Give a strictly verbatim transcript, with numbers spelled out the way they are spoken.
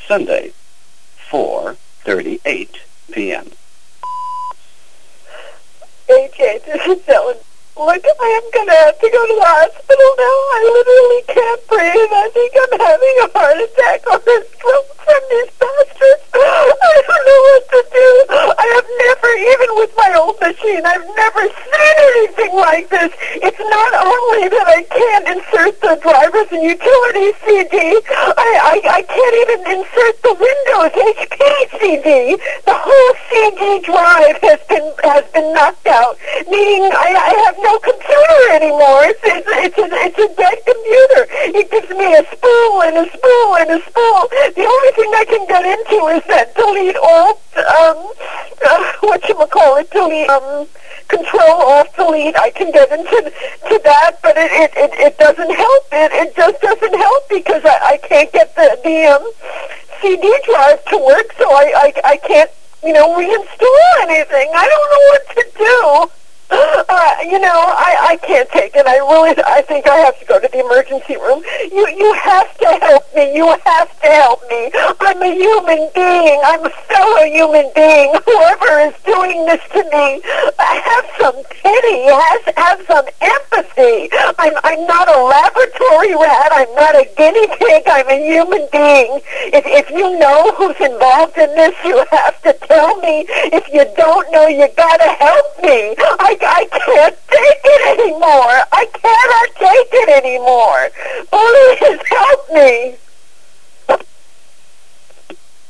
Sunday, four thirty-eight p m A J, this is Ellen. Look, I am going to have to go to the hospital now. I literally can't breathe. I think I'm having a heart attack or a stroke from these bastards. I don't know what to do. I have never, even with my old machine, I've never seen anything like this. It's not only that I can't insert the drivers and utilities C D, I, I, I can't even insert the Windows H P C D. The whole C D drive has been has been knocked out, meaning I, I have no computer anymore. It's, it's, it's, a, it's a dead computer. It gives me a spool and a spool and a spool. The only thing I can get into is that delete alt, um, uh, whatchamacallit, delete, um, control alt delete. I can get into to that, but it, it, it, it doesn't help. It, it just doesn't help because I, I can't get the, the um, C D drive to work, so I, I, I can't, you know, reinstall anything. I don't know what to do. Uh, you know, I, I can't take it. I really, I think I have to go to the emergency room. You, you have to help me. You have to help me. I'm a human being. I'm a fellow human being. Whoever is doing this to me, have some pity. Has, have some empathy. I'm, I'm not a laboratory rat. I'm not a guinea pig. I'm a human being. If, if you know who's involved in this, you have to tell me. If you don't know, you gotta help me. I I can't take it anymore. I cannot take it anymore. Please help me.